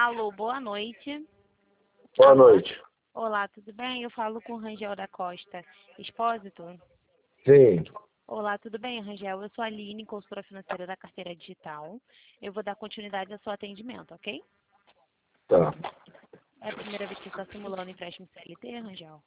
Alô, boa noite. Boa Alô. noite. Olá, tudo bem? Eu falo com Rangel da Costa Expósito. Sim. Olá, tudo bem, Rangel? Eu sou a Aline, consultora financeira da Carteira Digital. Eu vou dar continuidade ao seu atendimento, ok? Tá. É a primeira vez que você está simulando empréstimo CLT, Rangel?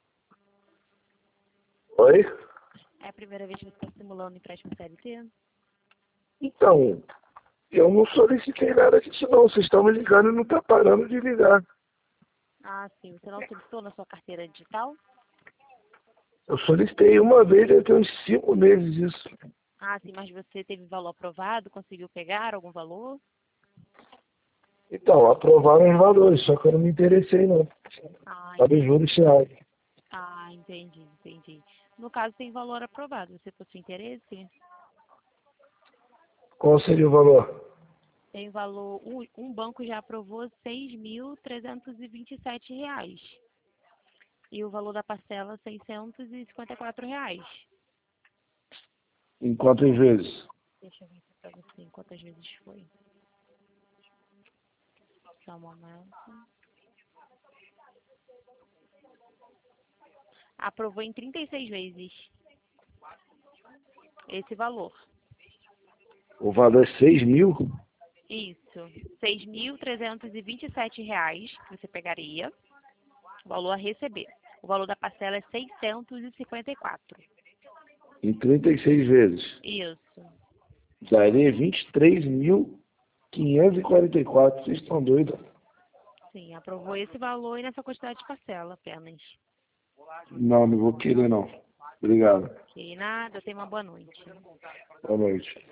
Oi? É a primeira vez que você está simulando empréstimo CLT? Então, eu não solicitei nada disso não. Vocês estão me ligando e não tá parando de ligar. Ah, sim. Você não solicitou na sua carteira digital? Eu solicitei uma vez, já tem uns 5 meses isso. Ah, sim, mas você teve valor aprovado? Conseguiu pegar algum valor? Então, aprovaram os valores, só que eu não me interessei não. Ah, Sabe, entendi. juros reais. Ah, entendi. No caso, tem valor aprovado. Você possui interesse? Qual seria o valor? Tem valor. Um banco já aprovou R$ 6.327. E o valor da parcela R$ 654. Em quantas vezes? Deixa eu ver aqui pra você quantas vezes foi. Só um momento. Aprovou em 36 vezes esse valor. O valor é 6 mil? Isso. R$ 6.327 que você pegaria. O valor a receber. O valor da parcela é 654. Em 36 vezes. Isso. Daria 23.544. Vocês estão doidos? Sim, aprovou esse valor e nessa quantidade de parcela apenas. Não, não vou querer não. Obrigado. Ok, nada, tenha uma boa noite. Boa noite.